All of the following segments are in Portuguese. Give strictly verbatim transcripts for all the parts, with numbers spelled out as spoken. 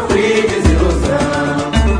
sofri desilusão,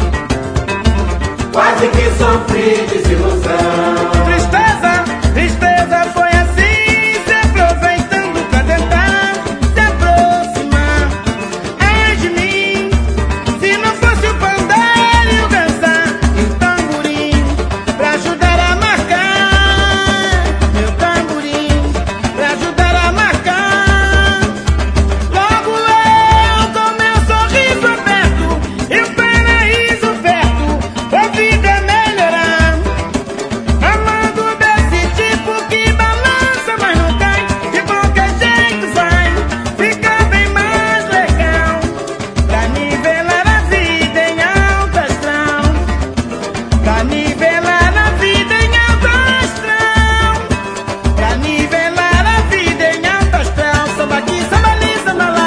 quase que sofri desilusão. Tristeza, tristeza foi assim, se aproveitando pra tentar se aproximar. Ai de mim, se não fosse o pandeiro e o dançar e o tamborim pra ajudar a marcar. Meu tamborim pra ajudar a marcar. Logo eu com meu sorriso aberto e o paraíso perto, a vida melhorar. Amando desse tipo que balança, mas não cai, de qualquer jeito vai ficar bem mais legal. Pra nivelar a vida em alto astral, pra nivelar a vida em alto astral, pra nivelar a vida em alto astral. Samba aqui, samba ali, samba lá.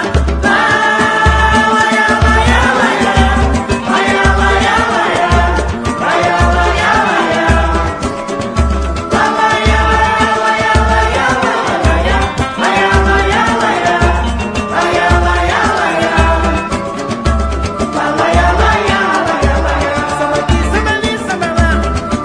Samba aqui, samba ali, samba lá.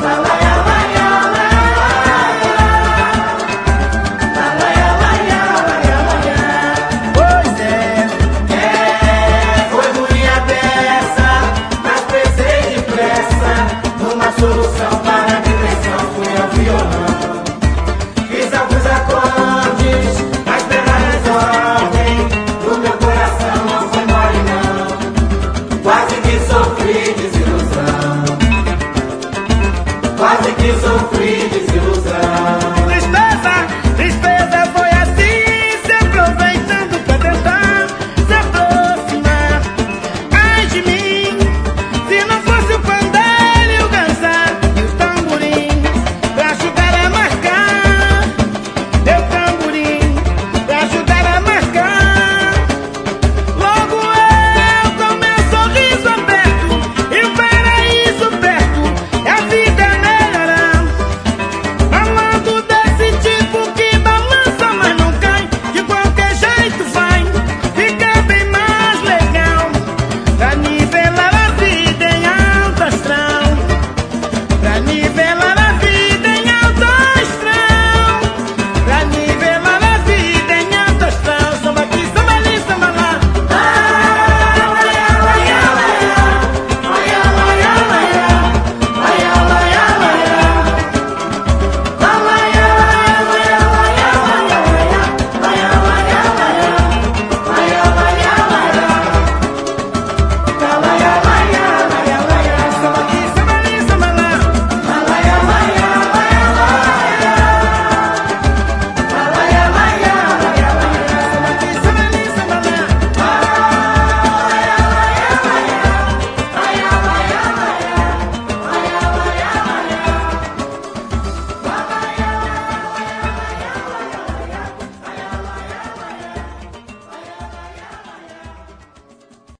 Pois é, Foi ruim a peça, mas pensei depressa numa solução para a depressão. Fui ao violão, fiz alguns acordes, mas pela desordem do meu coração não foi mole não. Quase que sofri desilusão, quase que sofri desilusão.